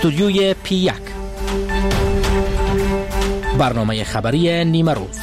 استودیوی P1 برنامه خبری نیمه روز.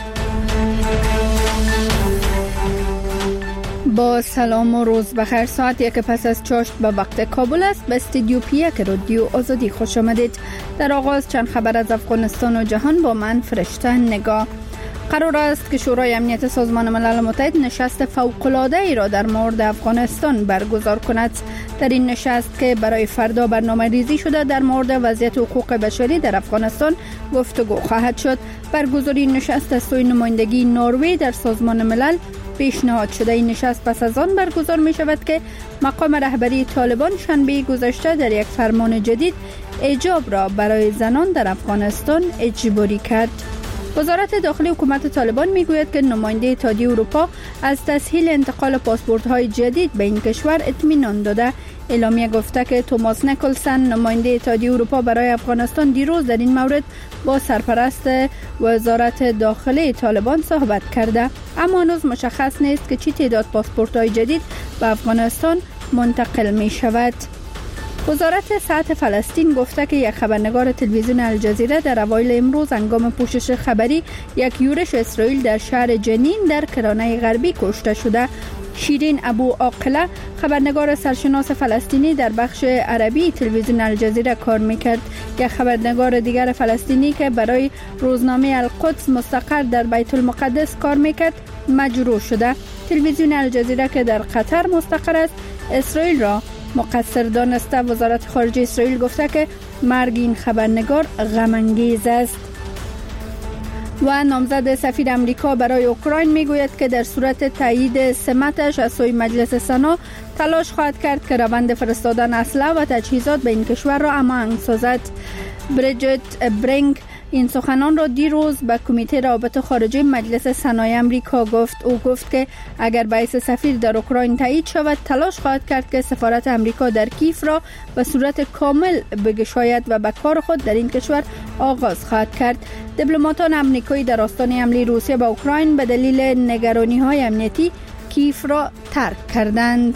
با سلام و روز بخیر. ساعت 1 پس از چاشت به وقت کابل است. به استودیو P1 رادیو آزادی خوش آمدید. در آغاز چند خبر از افغانستان و جهان با من فرشته نگاه. قرار است که شورای امنیت سازمان ملل متحد نشست فوق‌العاده را در مورد افغانستان برگزار کند. در این نشست که برای فردا برنامه ریزی شده در مورد وضعیت حقوق بشری در افغانستان گفتگو خواهد شد. برگزاری این نشست از سوی نمایندگی نروژ در سازمان ملل پیشنهاد شده. این نشست پس از آن برگزار می شود که مقام رهبری طالبان شنبه گذشته در یک فرمان جدید حجاب را برای زنان در افغانستان اجباری کرد. وزارت داخلی حکومت طالبان میگوید که نماینده اتحادیه اروپا از تسهیل انتقال پاسپورت‌های جدید به این کشور اطمینان داده. اعلامیه گفته که توماس نیکلسن نماینده اتحادیه اروپا برای افغانستان دیروز در این مورد با سرپرست وزارت داخلی طالبان صحبت کرده، اما هنوز مشخص نیست که چه تعداد پاسپورت‌های جدید به افغانستان منتقل می شود. وزارت صحت فلسطین گفته که یک خبرنگار تلویزیون الجزیره در اوایل امروز هنگام پوشش خبری یک یورش اسرائیل در شهر جنین در کرانه غربی کشته شده. شیرین ابو عاقله خبرنگار سرشناس فلسطینی در بخش عربی تلویزیون الجزیره کار میکرد. یک خبرنگار دیگر فلسطینی که برای روزنامه القدس مستقر در بیت المقدس کار میکرد مجروح شده. تلویزیون الجزیره که در قطر مستقر است اسرائیل را مقصر دانسته. وزارت خارجه اسرائیل گفته که مرگ این خبرنگار غم انگیز است. و نامزد سفیر امریکا برای اوکراین میگوید که در صورت تایید سمتش از سوی مجلس سنا تلاش خواهد کرد که روند فرستادن اسلحه و تجهیزات به این کشور را هماهنگ سازد. بریجیت برینگ این سخنان را دیروز به کمیته روابط خارجه مجلس سنای امریکا گفت. او گفت که اگر باعث سفیر در اوکراین تایید شود تلاش خواهد کرد که سفارت امریکا در کیف را به صورت کامل بگشاید و به کار خود در این کشور آغاز خواهد کرد. دیپلماتان امریکایی در آستانه حمله روسیه به اوکراین به دلیل نگرانی‌های امنیتی کیف را ترک کردند.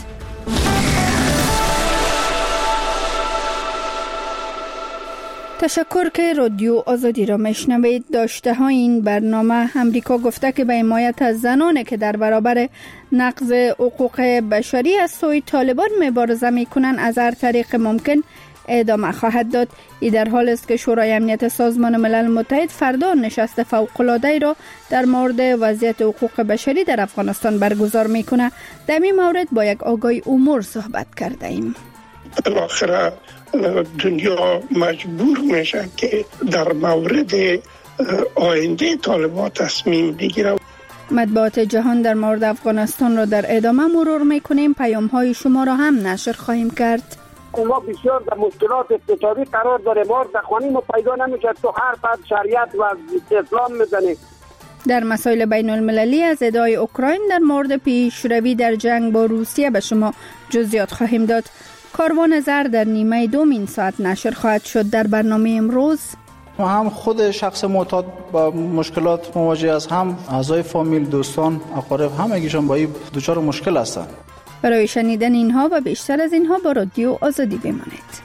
تشکر که رادیو آزادی را میشنوید. داشته های این برنامه امریکا گفته که به حمایت از زنانی که در برابر نقض حقوق بشری از سوی طالبان مبارزه میکنند از هر طریق ممکن ادامه خواهد داد. این در حال است که شورای امنیت سازمان ملل متحد فردا نشست فوق‌العاده را در مورد وضعیت حقوق بشری در افغانستان برگزار میکنه. در این مورد با یک آگاه امور صحبت کرده ایم. بالاخره دنیا مجبور میشه که در مورد آینده طالبان تصمیم بگیره. مطبوعات جهان در مورد افغانستان را در ادامه مرور میکنیم. پیام‌های شما را هم نشر خواهیم کرد. ما بسیار در مشکلات اقتصادی قرار داره، ما بخوانیم و پیدا نمیشه، تو هر فرد شریعت و اسلام میزنه. در مسائل بین المللی از ادعای اوکراین در مورد پیشروی در جنگ با روسیه به شما جزئیات خواهیم داد. کاروان زر در نیمه دوم این ساعت نشر خواهد شد. در برنامه امروز هم خود شخص معتاد با مشکلات مواجه است، هم اعضای فامیل، دوستان، اقارب، همگیشان با این دچار مشکل هستند. برای شنیدن اینها و بیشتر از اینها با رادیو آزادی بمانید.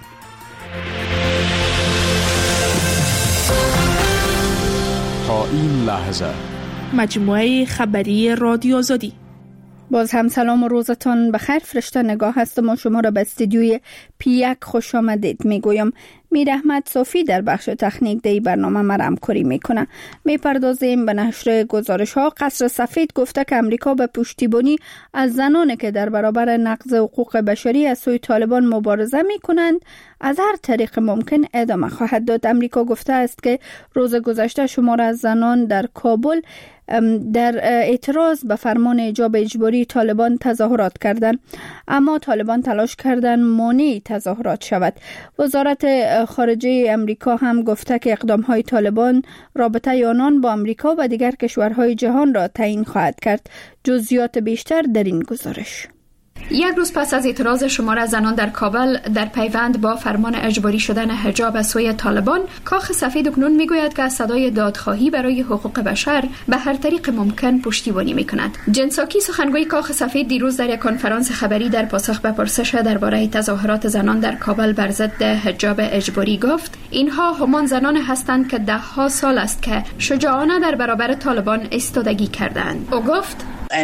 تا این لحظه مجموعه خبری رادیو آزادی. باز هم سلام و روزتان بخیر. فرشته نگاه هستم و شما را به استودیوی P1 خوش آمدید میگویم. میر احمد صافی در بخش تکنیک دی برنامه ما را همکاری میکنه. میپردازیم به نشر گزارش ها. قصر سفید گفته که امریکا به پشتیبانی از زنانی که در برابر نقض حقوق بشری از سوی طالبان مبارزه میکنند از هر طریق ممکن ادامه خواهد داد. امریکا گفته است که روز گذشته شمار از زنان در کابل در اعتراض به فرمان حجاب اجباری طالبان تظاهرات کردند، اما طالبان تلاش کردند مانع تظاهرات شود. وزارت خارجه امریکا هم گفته که اقدام‌های طالبان رابطه آنان با امریکا و دیگر کشورهای جهان را تعیین خواهد کرد. جزئیات بیشتر در این گزارش. یک روز پس از اعتراض شمار زنان در کابل در پیوند با فرمان اجباری شدن حجاب از سوی طالبان، کاخ سفید اکنون میگوید که از صدای دادخواهی برای حقوق بشر به هر طریق ممکن پشتیبانی میکند. جن ساکی سخنگوی کاخ سفید دیروز در یک کنفرانس خبری در پاسخ به پرسش درباره تظاهرات زنان در کابل بر ضد حجاب اجباری گفت اینها همان زنان هستند که 10 سال است که شجاعانه در برابر طالبان ایستادگی کردند. او گفت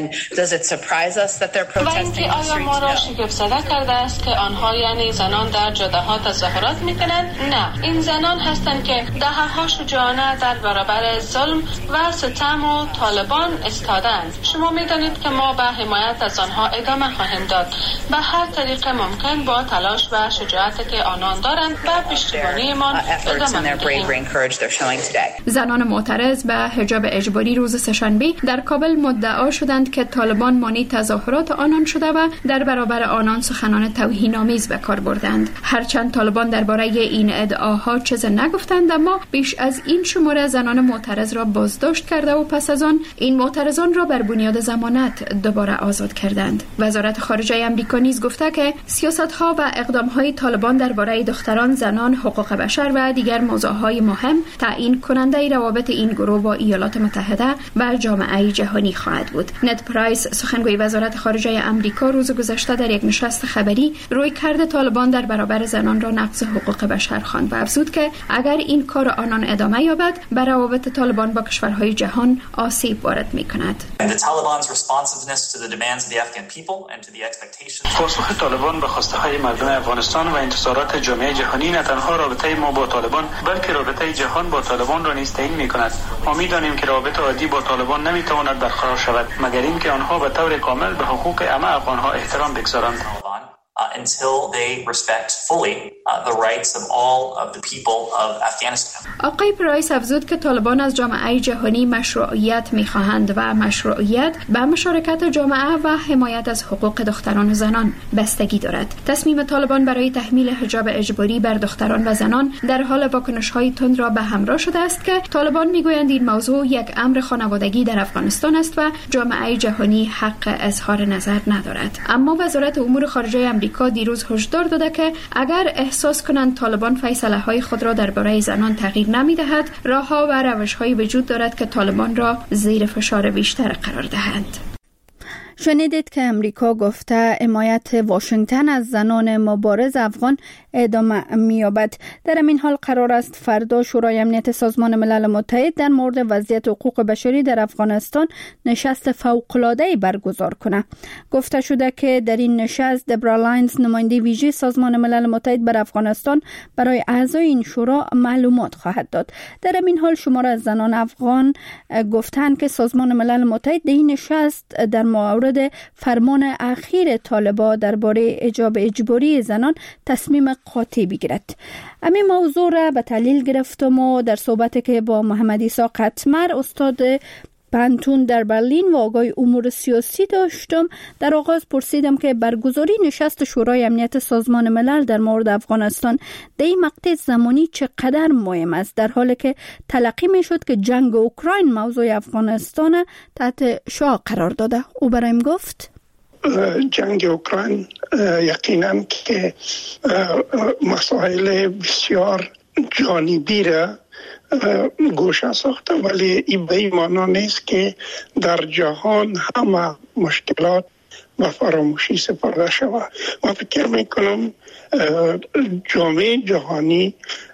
و اینکه آیا ما را شگفت زده کرده است که آنها یعنی زنان در جاده ها تظاهرات میکنند؟ نه، این زنان هستند که دهها شجاعانه در برابر ظلم و ستم و طالبان ایستادند. شما میدانید که ما به حمایت از آنها ادامه خواهیم داد، به هر طریق ممکن با تلاش و شجاعتی که آنان دارند و پشتیبانیمان ادامه میدهیم. زنان معترض به حجاب اجباری روز سه‌شنبه در کابل مدعا شدند که طالبان مانی تظاهرات آنان شده و در برابر آنان سخنان توهین‌آمیز به کار بردند. هرچند طالبان درباره این ادعاها چیزی نگفتند، اما بیش از این شماره زنان معترض را بازداشت کرده و پس از آن این معترضان را بر بنیاد ضمانت دوباره آزاد کردند. وزارت خارجه آمریکا نیز گفته که سیاست‌ها و اقدام‌های طالبان درباره دختران، زنان، حقوق بشر و دیگر موضوعات مهم تعیین کننده روابط این گروه با ایالات متحده و جامعه جهانی خواهد بود. نت پرایس سخنگوی وزارت خارجه آمریکا روز گذشته در یک نشست خبری رویکرد طالبان در برابر زنان را نقض حقوق بشر خواند و افزود که اگر این کار آنان ادامه یابد به روابط طالبان با کشورهای جهان آسیب وارد می‌کند. پاسخ طالبان به خواسته‌های مردم افغانستان و انتظارات جامعه جهانی نه تنها رابطه ما با طالبان بلکه رابطه جهان با طالبان را نیز تعیین می‌کند. ما می‌دانیم که رابطه عادی با طالبان نمی‌تواند برقرار شود مگر اینکه آنها به طور کامل به حقوق همه افغان‌ها احترام بگذارند. until they respect fully the rights of all of the people of Afghanistan. آقای پرایس افزود که طالبان از جامعه جهانی مشروعیت می‌خواهند و مشروعیت به مشارکت جامعه و حمایت از حقوق دختران و زنان بستگی دارد. تصمیم طالبان برای تحمیل حجاب اجباری بر دختران و زنان در حال واکنش‌های تند را به همراه شده است که طالبان می‌گویند این موضوع یک امر خانوادگی در افغانستان است و جامعه جهانی حق اظهار نظر ندارد. اما وزارت امور خارجه آمریکا دیروز هشدار داده که اگر احساس کنند طالبان فیصله‌های خود را درباره زنان تغییر نمی‌دهد، راه‌ها و روش‌هایی وجود دارد که طالبان را زیر فشار بیشتر قرار دهند. شنیدید که امریکا گفته حمایت واشنگتن از زنان مبارز افغان ادامه می‌یابد. در این حال قرار است فردا شورای امنیت سازمان ملل متحد در مورد وضعیت حقوق بشری در افغانستان نشست فوق‌العاده‌ای برگزار کند. گفته شده که در این نشست دبرا لاینز نماینده ویژه سازمان ملل متحد بر افغانستان برای اعضای این شورا معلومات خواهد داد. در این حال شماره از زنان افغان گفتند که سازمان ملل متحد در این نشست در مورد فرمان اخیر طالبان درباره حجاب اجباری زنان تصمیم قاطع بگیرد. همین موضوع را به تحلیل گرفتم و در صحبتی که با محمد عیسی قطمر استاد پانتون در برلین و آقای امور سیاسی داشتم. در آغاز پرسیدم که برگزاری نشست شورای امنیت سازمان ملل در مورد افغانستان در این مقطع زمانی چقدر مهم است، در حالی که تلقی می شد که جنگ اوکراین موضوع افغانستان تحت شعاع قرار داده. او برایم گفت جنگ اوکراین یقینا که مسائل بسیار جانبی را گوشه ساخته، ولی این به این معنا نیست که در جهان همه مشکلات و فراموشی سپرده شود. من فکر میکنم جامعه جهانی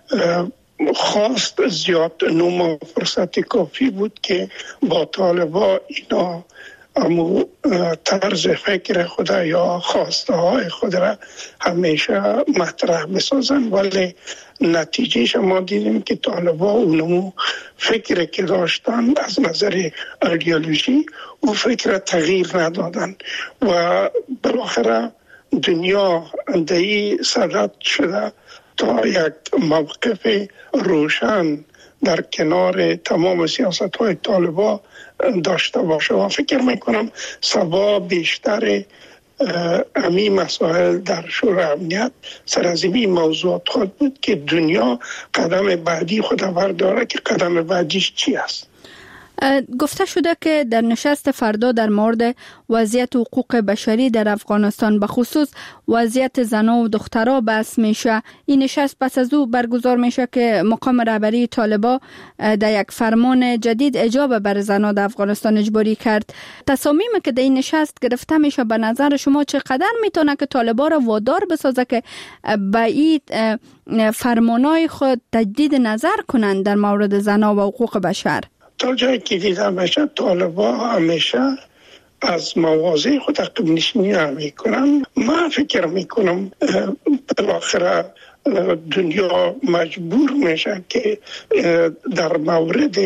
خواست زیاد نوم فرصت کافی بود که با طالبان اینا امو طرز فکر خود یا خواسته های خود را همیشه مطرح بسازن، ولی نتیجه ما دیدیم که طالبان اونمو فکر که داشتن از نظر ایدئولوژی او فکر تغییر ندادن و بالاخره دنیا اندهی صدد شده تا یک موقف روشن در کنار تمام سیاست های طالبان داشته باشه و فکر میکنم سبا بیشتر امی مسائل در شورای امنیت سر از این موضوعات خود بود که دنیا قدم بعدی خود برداره که قدم بعدیش چی است. گفته شده که در نشست فردا در مورد وضعیت حقوق بشری در افغانستان به خصوص وضعیت زنان و دخترها بحث میشه. این نشست پس از او برگزار میشه که مقام رهبری طالبان در یک فرمان جدید حجاب بر زنان در افغانستان اجباری کرد. تصامیمی که در این نشست گرفته میشه به نظر شما چقدر میتونه که طالبان را وادار بسازه که به این فرمانهای خود تجدید نظر کنند در مورد زنان و حقوق بشر؟ تا جایی که دیده میشه طالبان همیشه از مواضع خود عقب نشینی میکنن. من فکر میکنم بالاخره دنیا مجبور میشه که در مورد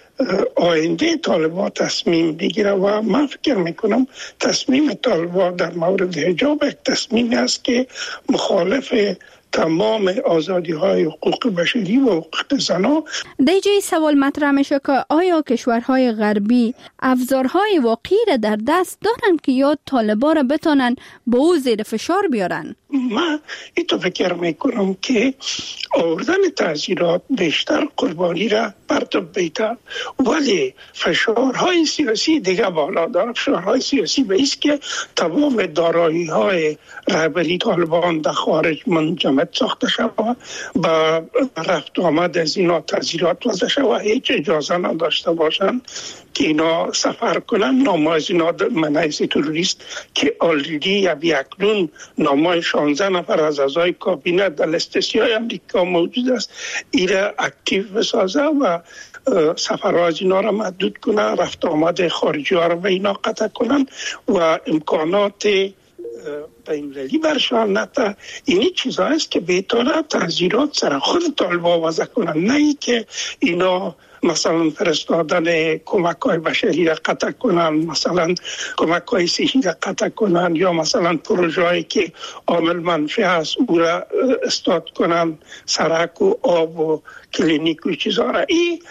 آینده طالبان تصمیم بگیره و من فکر میکنم تصمیم طالبان در مورد حجاب یک تصمیمی است که مخالف تمام آزادی های حقوق بشری و حقوق زنان. دیجی سوال مطرح میشه که آیا کشورهای غربی ابزارهای واقعی را در دست دارن که یا طالبان را بتونن به او زیر فشار بیارن؟ من اینطور فکر میکنم که آوردن تعزیرات بیشتر قربانی را پرتاب بیتر، ولی فشارهای سیاسی دیگه بالا داره. فشارهای سیاسی به ایست که تمام دارایی های رهبری طالبان در خارج منجمد ساخته شود، با رفت آمد از اینا تعزیرات وضع شود، هیچ اجازه نداشته باشند که اینا سفر کنن. نامه از اینا منعیز تروریست که آلریدی اکنون نامه 16 نفر از اعضای کابینه در لیست سیاه امریکا موجود است، ایره اکتیو بسازه و سفرها از اینا را محدود کنه، رفت آمد خارجی ها را به اینا قطع کنن و امکانات بین‌المللی برشان نتا. اینی چیزا است که بهتره تعزیرات سر خود طالبان وضع کنن، نه ای که اینا مثلا فرستادن کمک های بشری را قطع کنن، مثلا کمک های صحی را قطع کنن، یا مثلا پروژه هایی که عامل منفی است او را استاد کنن، سرک و آب و کلینیک و چیزها را. این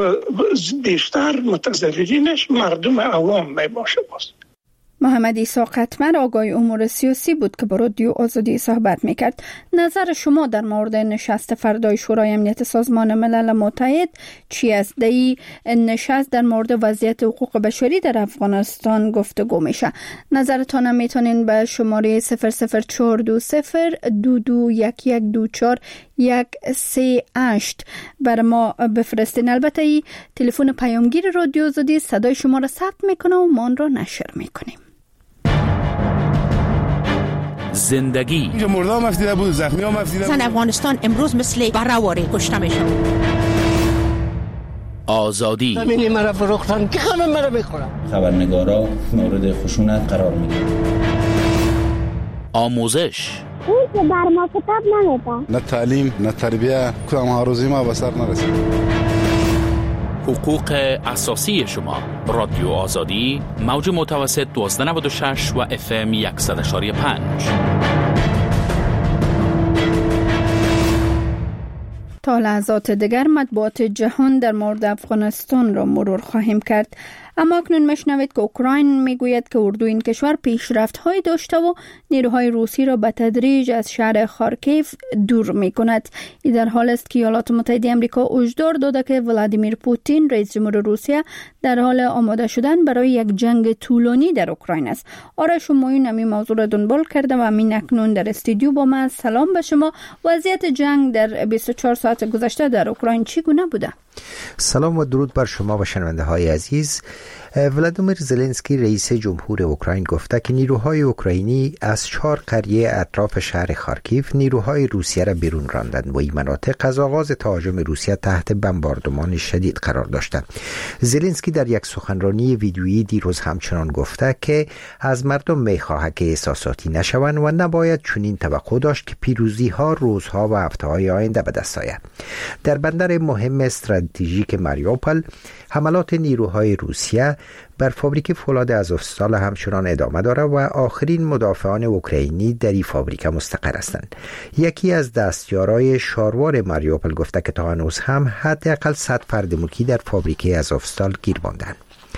بیشتر متضررینش مردم عوام می باشه. محمد عیسی قطمر آگاه امور سیاسی بود که با رادیو آزادی صحبت میکرد. نظر شما در مورد نشست فردای شورای امنیت سازمان ملل متحد چی است؟ در این نشست در مورد وضعیت حقوق بشری در افغانستان گفتگو میشه. نظرتان میتونین به شماره 00420221124 138 بر ما بفرستین. البته این تلفن پیامگیر رادیو آزادی صدای شما را ثبت میکنه و ما آن را نشر میکنیم. زندگی اینجا مرده هم افزیده بود، زخمی هم افزیده بود. زن افغانستان امروز مثل برهواری کشته میشن. آزادی زمینی مرا فروختن که همه مرا بخورن. خبرنگارا مورد خشونت قرار میگیرن. آموزش اون که بر ما کتاب نمیده، نه تعلیم نه تربیه، کدام ها روزی ما به سر نرسید. حقوق اساسی شما. رادیو آزادی، موج متوسط 1296 و FM 100.5. تا لحظات دیگر مطبوعات جهان در مورد افغانستان را مرور خواهیم کرد. اما اکنون مشنوید که اوکراین میگوید که اردو این کشور پیشرفت‌های داشته و نیروهای روسی را به تدریج از شهر خارکیف دور می‌کند. این در حال است که ایالات متحده آمریکا هشدار داده که ولادیمیر پوتین رئیس جمهور روسیه در حال آماده شدن برای یک جنگ طولانی در اوکراین است. آرش موین همین موضوع را دنبال کرده و همین اکنون در استودیو با من. سلام به شما. وضعیت جنگ در 24 ساعت گذشته در اوکراین چگونه بوده؟ سلام و درود بر شما و شنونده های عزیز. ولادیمیر زلنسکی رئیس جمهور اوکراین گفته که نیروهای اوکراینی از 4 قریه اطراف شهر خارکیف نیروهای روسیه را بیرون راندند و این مناطق از آغاز تهاجم روسیه تحت بمباردمان شدید قرار داشتند. زلنسکی در یک سخنرانی ویدیویی دیروز همچنان گفته که از مردم می‌خواهد که احساساتی نشوند و نباید چنین توقع داشت که پیروزی‌ها روزها و هفته‌های آینده به دست آید. در بندر مهم استراتژیک ماریوپول حملات نیروهای روسیه بر فابریک فولاد آزوفستال همچنان ادامه دارد و آخرین مدافعان اوکراینی در این فابریک مستقر هستند. یکی از دستیارای شاروار ماریوپول گفته که تا هنوز هم حداقل 100 فرد ملکی در فابریک آزوفستال گیر ماندند.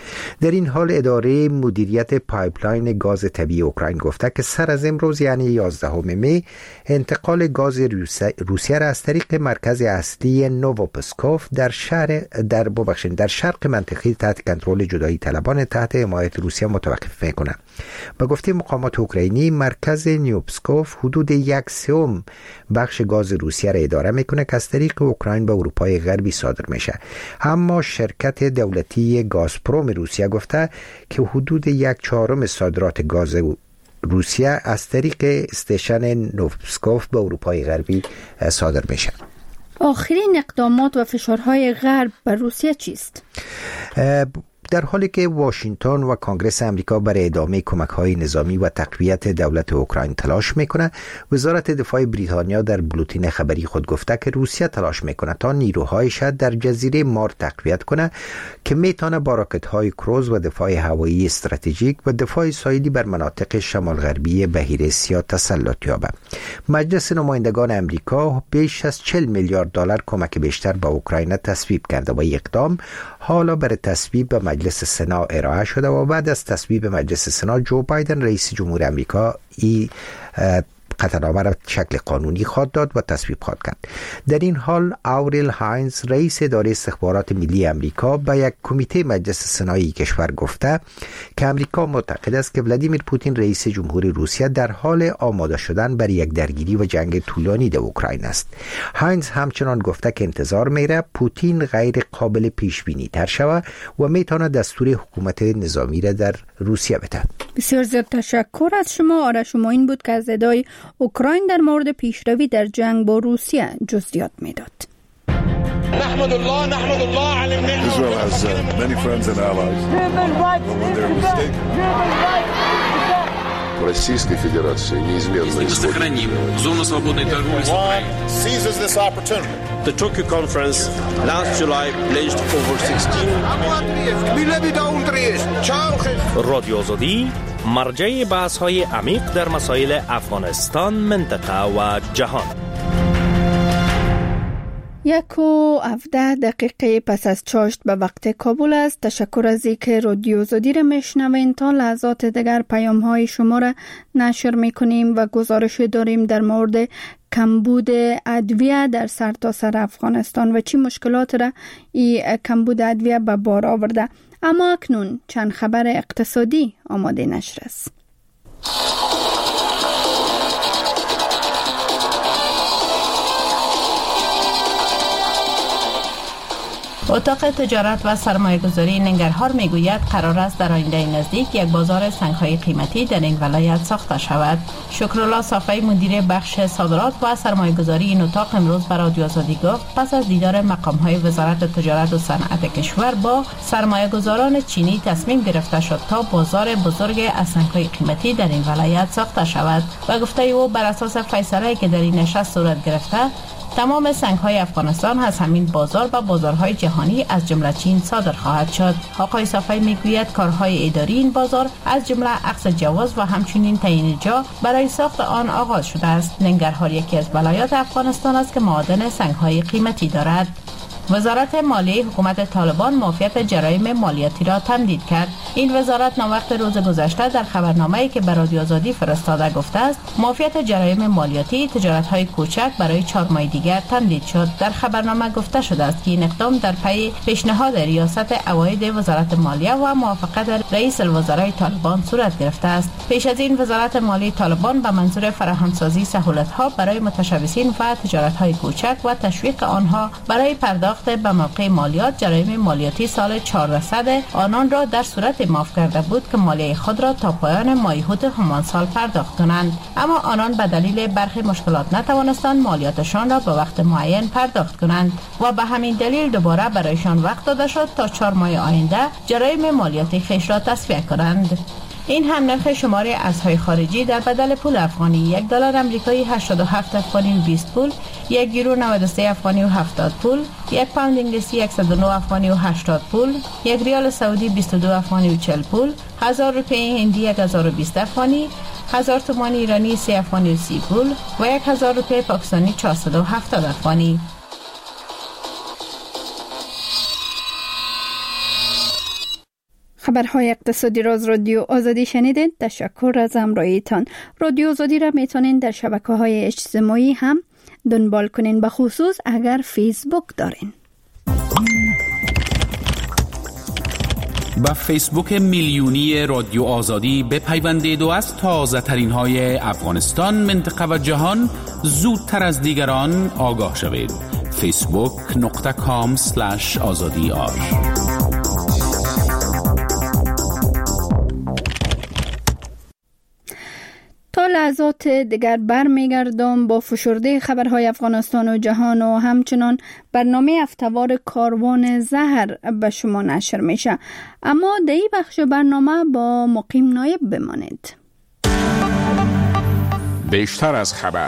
در این حال اداره مدیریت پایپلاین گاز طبیعی اوکراین گفته که سر از امروز یعنی 11 می انتقال گاز روسیه را از طریق مرکز اصلی نووپسکوف در شرق منطقه تحت کنترل جدایی طلبان تحت حمایت روسیه متوقف میکنه. به گفته مقامات اوکراینی مرکز نیوپسکوف حدود 1/3 بخش گاز روسیه را اداره میکنه که از طریق اوکراین به اروپای غربی صادر میشه. اما شرکت دولتی گازپروم روسیه گفته که حدود 1/4 صادرات گاز روسیه از طریق استیشن نووپسکوف به اروپای غربی صادر میشه. آخرین اقدامات و فشارهای غرب بر روسیه چیست؟ در حالی که واشنگتن و کنگره آمریکا برای ادامه کمک‌های نظامی و تقویت دولت اوکراین تلاش میکنه، وزارت دفاع بریتانیا در بولتن خبری خود گفته که روسیه تلاش میکنه تا نیروهایش در جزیره مار تقویت کنه که میتونه با راکت‌های کروز و دفاع هوایی استراتژیک و دفاع ساحلی بر مناطق شمال غربی بحیره سیاه تسلط یابه. مجلس نمایندگان آمریکا بیش از 40 میلیارد دلار کمک بیشتر به اوکراین تصویب کرده و این اقدام حالا برای تصویب به مجلس سنا ارائه شده و بعد از تصویب مجلس سنا جو بایدن رئیس جمهور آمریکا قطعنامه را شکل قانونی خواهد داد و تصویب خواهد کرد. در این حال آوریل هاینز رئیس اداره استخبارات ملی آمریکا به یک کمیته مجلس سنایی کشور گفته که آمریکا معتقد است که ولادیمیر پوتین رئیس جمهور روسیه در حال آماده شدن برای یک درگیری و جنگ طولانی در اوکراین است. هاینز همچنان گفته که انتظار میره پوتین غیر قابل پیش بینی تر شود و میتونه دستور حکومت نظامی را در روسیه بده. بسیار زیاد تشکر از شما. آره، شما این بود که از ادای اوکراین در مورد پیشروی در جنگ با روسیه جزئیات میداد. نحمد الله علی النعمة. Israel has many friends and allies. Российской Федерации неизменно сохраним зону свободной торговли с Украиной. Seizes this opportunity. The Tokyo conference last July pledged over 16 رادیو آزادی مرجع بحث‌های عمیق در مسائل افغانستان، منطقه و جهان. 1:17 پس از چاشت به وقت کابل است. تشکر از اینکه رادیو آزادی را میشنوین. تا لحظات دیگر پیام‌های شما را نشر می‌کنیم و گزارش داریم در مورد کمبود ادویه در سرتاسر افغانستان و چی مشکلات را این کمبود ادویه به بار آورده. اما اکنون چند خبر اقتصادی آماده نشر است. اتاق تجارت و سرمایه‌گذاری ننگرهار میگوید قرار است در آینده نزدیک یک بازار سنگ‌های قیمتی در این ولایت ساخته شود. شکرالله صافی مدیر بخش صادرات و سرمایه‌گذاری این اتاق امروز به رادیو آزادی گفت پس از دیدار مقام‌های وزارت تجارت و صنعت کشور با سرمایه‌گذاران چینی تصمیم گرفته شد تا بازار بزرگ از سنگ‌های قیمتی در این ولایت ساخته شود و گفته او بر اساس فیصله‌ای که در این نشست صورت گرفته تمام سنگ‌های افغانستان از همین بازار به بازارهای جهانی از جمله چین صادر خواهد شد. آقای صافی میگوید کارهای اداری این بازار از جمله اخذ جواز و همچنین تعیین جا برای ساخت آن آغاز شده است. ننگرهار یکی از ولایات افغانستان است که معادن سنگ‌های قیمتی دارد. وزارت مالیه حکومت طالبان معافیت جرایم مالیاتی را تمدید کرد. این وزارت ناوقت روز گذشته در خبرنامه‌ای که به رادیو آزادی فرستاده گفته است معافیت جرایم مالیاتی تجارت‌های کوچک برای 4 ماه دیگر تمدید شد. در خبرنامه گفته شده است که این اقدام در پی پیشنهاد ریاست عواید وزارت مالیه و موافقت رئیس الوزراء طالبان صورت گرفته است. پیش از این وزارت مالیه طالبان به منظور فراهمسازی سهولت‌ها برای متشبثین و تجارت‌های کوچک و تشویق آنها برای پرداخت به موقع مالیات جرایم مالیاتی سال 400 آنان را در صورت معاف کرده بود که مالیه خود را تا پایان ماه هوت همان سال پرداخت کنند، اما آنان به دلیل برخی مشکلات نتوانستند مالیاتشان را به وقت معین پرداخت کنند و به همین دلیل دوباره برایشان وقت داده شد تا 4 ماه آینده جرایم مالیاتی خویش را تصفیه کنند. این هم نرخ شمار ارزهای خارجی در بدل پول افغانی: $1 آمریکایی 87 افغانی و 20 پول، 1 یورو 93 افغانی و 70 پول، 1 پوند انگلیسی 109 افغانی و 80 پول، 1 ریال سعودی 22 افغانی و 40 پول، 1000 روپیه هندی 1020 افغانی، 1000 تومان ایرانی 3 افغانی و 30 پول و 1000 روپیه پاکستانی 470 افغانی. خبرهای اقتصادی را از رادیو آزادی شنیدید. تشکر از همراهیتان. رادیو آزادی را میتونین در شبکه‌های اجتماعی هم دنبال کنین، به خصوص اگر فیسبوک دارین. با فیسبوک میلیونی رادیو آزادی بپیوندید و از تازه ترین های افغانستان، منطقه و جهان زودتر از دیگران آگاه شوید. facebook.com/azadi.ar تا لحظات دیگر برمیگردم با فشرده خبرهای افغانستان و جهان و همچنان برنامه هفته‌وار کاروان زهر به شما نشر میشه. اما در این بخش برنامه با مقیم نایب بمانید. بیشتر از خبر.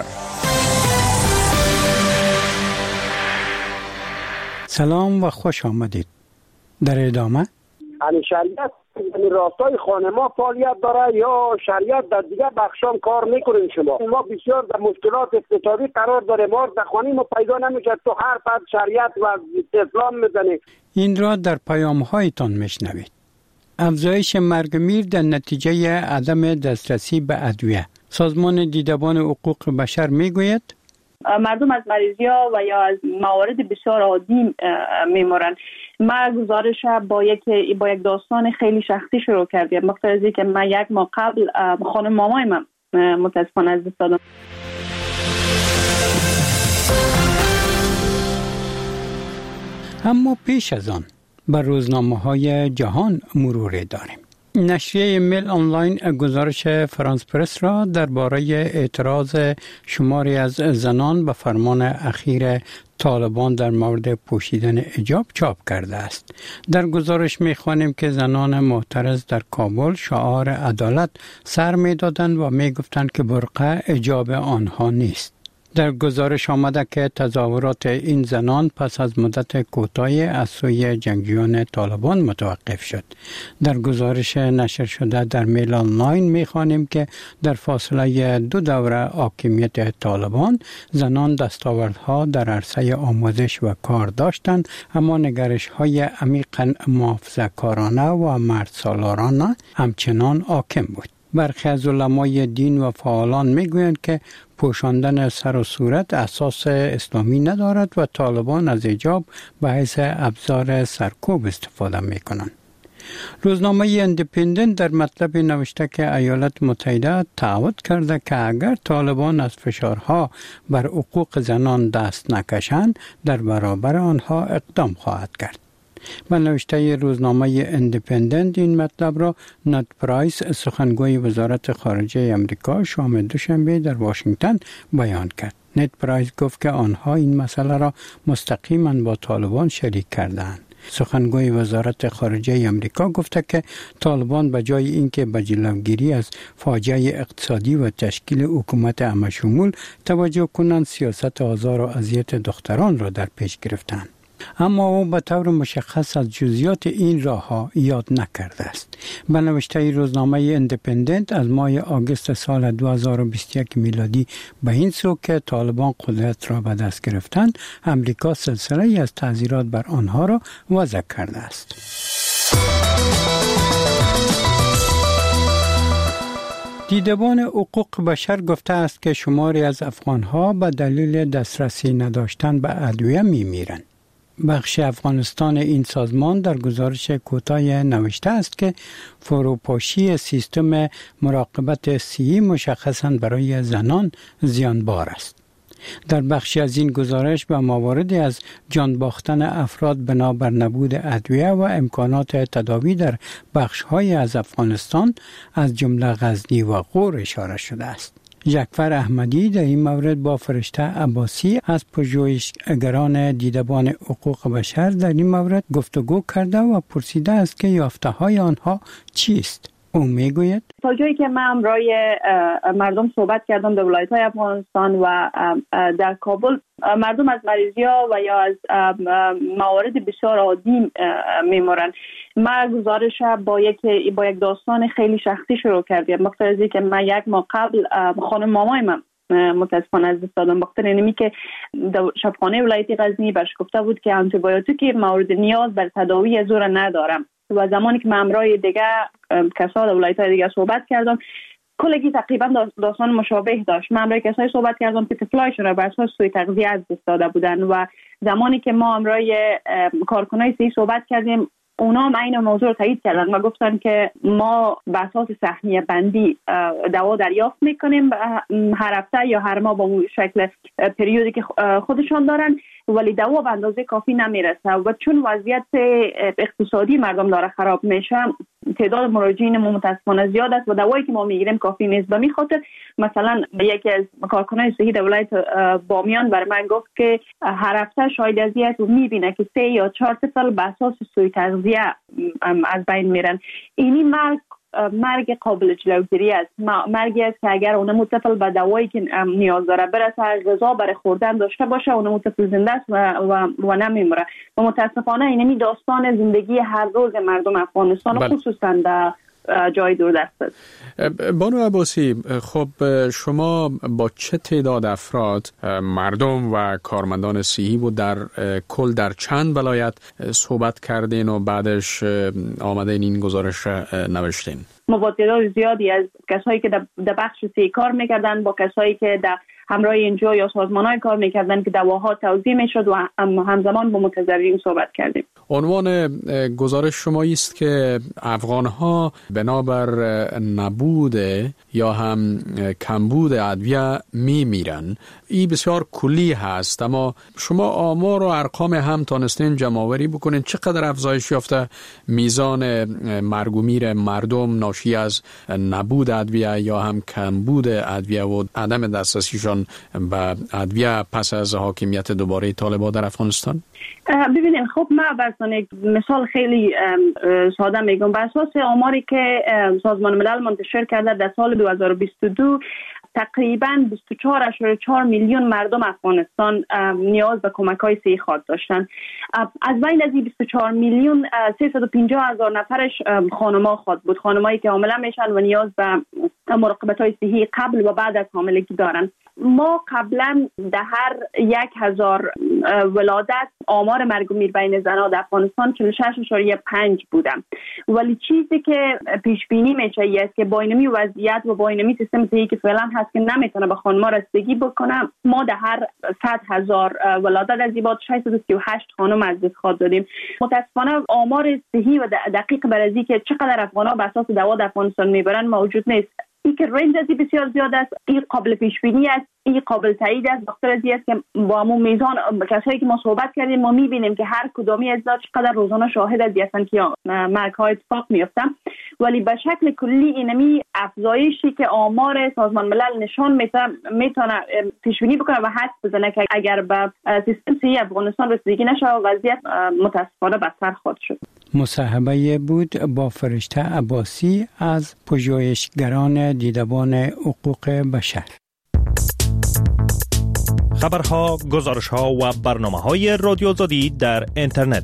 سلام و خوش آمدید. در ادامه شریعت راستای خانه ما فعالیت داره یا شریعت در دیگه بخشام کار میکنین؟ شما ما بسیار در مشکلات اقتصادی قرار داره، ما در خانه ما پیدا نمیشه، تو هر فرد شریعت و اسلام میزنه. این را در پیام‌هایتان میشنوید. افزایش مرگ میر در نتیجه عدم دسترسی به ادویه. سازمان دیدبان حقوق بشر میگوید مردم از مریضی‌ها و یا از موارد بسیار عادی میمرن. ما گزارش با یک داستان خیلی شخصی شروع کردیم. مقتضی که من یک ماه قبل خانم مامای من متاسفانه از دست دادم. اما پیش از آن بر روزنامه‌های جهان مرور داریم. نشریه میل آنلاین گزارش فرانس پرس را درباره اعتراض شماری از زنان به فرمان اخیر طالبان در مورد پوشیدن حجاب چاپ کرده است. در گزارش می‌خوانیم که زنان معترض در کابل شعار عدالت سر می‌دادند و می‌گفتند که برقع حجاب آنها نیست. در گزارش آمده که تظاهرات این زنان پس از مدت کوتاهی از سوی جنگجویان طالبان متوقف شد. در گزارش نشر شده در میل آنلاین می‌خوانیم که در فاصله 2 دوره حاکمیت طالبان زنان دستاوردها در عرصه آموزش و کار داشتند، اما نگرش‌های عمیقاً محافظه‌کارانه و مردسالارانه همچنان حاکم بود. برخی از علمای دین و فعالان میگویند که پوشاندن سر و صورت اساس اسلامی ندارد و طالبان از حجاب به حیث ابزار سرکوب استفاده میکنند. روزنامه ایندیپندنت در مطلب نوشته که ایالات متحده تعهد کرده که اگر طالبان از فشارها بر حقوق زنان دست نکشند در برابر آنها اقدام خواهد کرد. به نوشته روزنامه ایندیپندنت این مطلب را نت پرایس سخنگوی وزارت خارجه امریکا شام دوشنبه در واشنگتن بیان کرد. نت پرایس گفت که آنها این مسئله را مستقیما با طالبان شریک کردند. سخنگوی وزارت خارجه امریکا گفته که طالبان به جای اینکه به جلوگیری از فاجعه اقتصادی و تشکیل حکومت همه‌شمول توجه کنند، سیاست آزار و اذیت دختران را در پیش گرفتند. اما او به طور مشخص از جزئیات این راه‌ها یاد نکرده است. به نوشته روزنامه ایندیپندنت از ماه آگوست سال 2021 میلادی به این سو که طالبان قدرت را به دست گرفتند، امریکا سلسله از تعزیرات بر آنها را وضع کرده است. دیدبان حقوق بشر گفته است که شماری از افغان‌ها به دلیل دسترسی نداشتن به ادویه می‌میرند. بخش افغانستان این سازمان در گزارش کوتاه نوشته است که فروپاشی سیستم مراقبت صحی مشخصاً برای زنان زیانبار است. در بخشی از این گزارش به مواردی از جان باختن افراد بنابر نبود ادویه و امکانات تداوی در بخش‌های از افغانستان از جمله غزنی و غور اشاره شده است. جعفر احمدی در این مورد با فرشته عباسی از پژوهشگران دیدبان حقوق بشر در این مورد گفتگو کرده و پرسیده است که یافته‌های آنها چیست. او میگوید تا جایی که من امرای مردم صحبت کردم در ولایت‌های افغانستان و در کابل، مردم از مریضی‌ها و یا از موارد بسیار عادی میمرن. ما گزارش با یک داستان خیلی شخصی شروع کردیم. مقتضی که من یک ماه قبل خانم مامای من متاسفانه از دست دادم. بخاطر اینمی که در شفاخانه ولایتی غزنی برش گفته بود که آنتی بیوتیک مورد نیاز بر تداوی زور ندارم. و زمانی که من امرای دیگه کسا در ولایت‌های دیگه صحبت کردم کلگی تقریبا داستان مشابه داشت. من امرای کسایی صحبت کردم که طفلایشون را بر اساس سوء تغذیه از دست داده بودن و زمانی که ما امرای کارکنای صحی صحبت کردیم اونا هم این موضوع رو تایید کردن و گفتن که ما به اساس سهمیه بندی دوا دریافت میکنیم هر هفته یا هر ماه با شکل پریودی که خودشان دارن، ولی دوا به اندازه کافی نمیرسه و چون وضعیت اقتصادی مردم داره خراب میشه تعداد مراجعین ما متاسفانه زیاد است و دوایی که ما میگیریم کافی نیست. به می خاطر مثلا یکی از کارکنان صحی در ولایت بامیان برای من گفت که هر هفته شاید اذیت رو میبینه که 3 یا 4 طفل به اساس سوء تغذیه از بین میرن. اینی مرگ قابل جلوگیری است. مرگی است که اگر اون طفل به دوایی که نیاز داره برسه غذا برای خوردن داشته باشه اون طفل زنده است و نمیمره و متاسفانه اینمی داستان زندگی هر روز مردم افغانستان خصوصا در جای دوردست است. بانو عباسی، خب شما با چه تعداد افراد مردم و کارمندان صحی بود در کل در چند ولایت صحبت کردین و بعدش آمدین این گزارش نوشتین؟ ما با تعداد زیادی از کسایی که در بخش صحی کار میکردن با کسایی که در همراه اینجا یا سازمان‌های کار میکردن که دواها توزیع میشد و همزمان با متضررین صحبت کردیم. عنوان گزارش شما است که افغان‌ها بنابر نبود یا هم کمبود ادویه میمیرن. این بسیار کلی هست، اما شما آمار و ارقام هم تانستین جمع‌آوری بکنین چقدر افزایش یافته میزان مرگ و میر مردم ناشی از نبود ادویه یا هم کمبود ادویه و عدم دسترسیشان به ادویه پس از حاکمیت دوباره طالبان در افغانستان؟ ببینید خب من برای مثال خیلی ساده میگم. بر اساس آماری که سازمان ملل منتشر کرده در سال 2022 تقریباً 24.4 میلیون مردم افغانستان نیاز به کمک‌های صحی خاص داشتن. از بین از این 24 میلیون 350,000 نفرش خانم‌ها خود بود، خانمایی که حامله میشن و نیاز به مراقبت‌های صحی قبل و بعد از حاملگی دارن. ما قبلا در هر 1,000 ولادت آمار مرگ و میر بین زنان در افغانستان 46.5 بودم، ولی چیزی که پیش بینی میشه است که با اینمی وضعیت و با اینمی سیستم صحی که فعلا هست که نمیتونه به خانم‌ها رسیدگی بکنه، ما در هر 100,000 ولادت از این 638 خانم از دست خود دادیم. متاسفانه آمار صحی و دقیق برای که چقدر افغان‌ها به اساس دوا در افغانستان میبرن موجود نیست. این که رنج ازی بسیار زیاد است، این قابل پیش بینی است، این قابل تایید است. بخاطر از این است که با همون میزان کسایی که ما صحبت کردیم ما میبینیم که هر کدامی از اینا چقدر روزانه شاهد از هستن که مرگ‌های اتفاق میفتن، ولی به شکل کلی اینمی افزایشی که آمار سازمان ملل نشان میتونه پیش بینی بکنه و حدس بزنه که اگر به سیستم صحی افغانستان رسیدگی نشه وضعیت متاسفانه بدتر خواهد شد. مصاحبه بود با فرشته عباسی از پژوهشگران دیدبان حقوق بشر. خبرها، گزارشها و برنامه‌های رادیو آزادی در اینترنت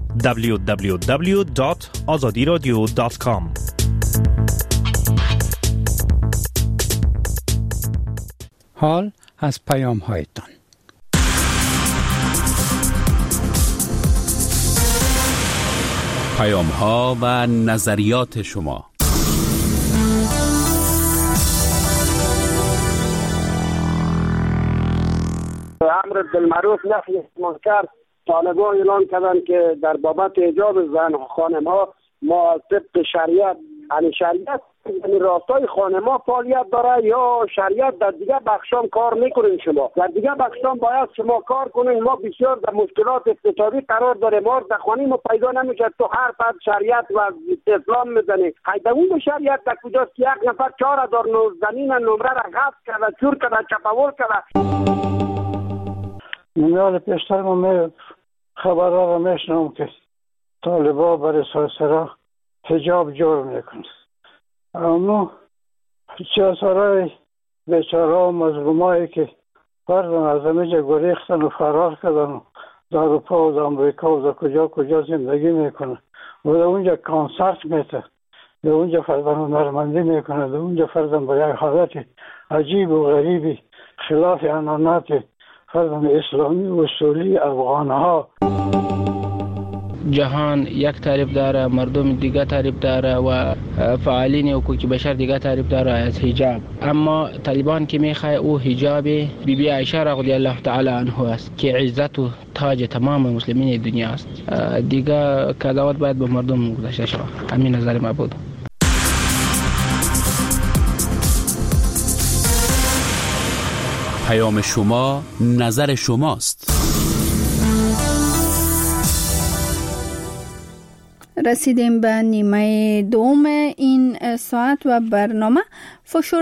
www.azadiradio.com. حال از پیام‌هایتان. پیام‌ها و نظریات شما. امر بالمعروف نهی از منکر طالبان اعلان کردند که در بابت حجاب زن و خانم‌ها ما طبق شریعت یعنی شریعت یعنی راستای خانم‌ها فعالیت داره یا شریعت در دیگه بخشام کار میکنین. شما در دیگه بخشام باید شما کار کنین. ما بسیار در مشکلات اقتصادی قرار داریم، ما در خانه ما پیدا نمیشه، تو هر فرد شریعت و اسلام میزنی. حیدون شریعت در کجاست که یک نفر 4,000 زمین نمره را غصب کرده، چور کرده، چپاول کرده. میاد پیشتر ما خبرها را میشنم که طالبا برای سرسرا حجاب جور میکنه، اما چهارای بیچاره و مظلومایی که فردن از همه جا گریختن و فرار کردن در اروپا و در امریکا و در کجا زندگی میکنه و در اونجا کانسرت میته، در اونجا فردن هنرمندی میکنه، در اونجا فردن با یک حالت عجیب و غریبی خلاف عنعنات فردن اسلامی و اصولی افغانها. جهان یک تعریف داره، مردم دیگه تعریف داره و فعالین حقوق بشر دیگه تعریف داره از حجاب. اما طالبان که میخواه او حجاب بیبی عایشه رضی الله تعالی عنها است که عزت و تاج تمام مسلمین دنیا است. دیگه کداوت باید به مردم گذاشته شود. همین نظر ما بود. پیام شما، نظر شماست. رسیدیم به نیمه دوم این ساعت و برنامه.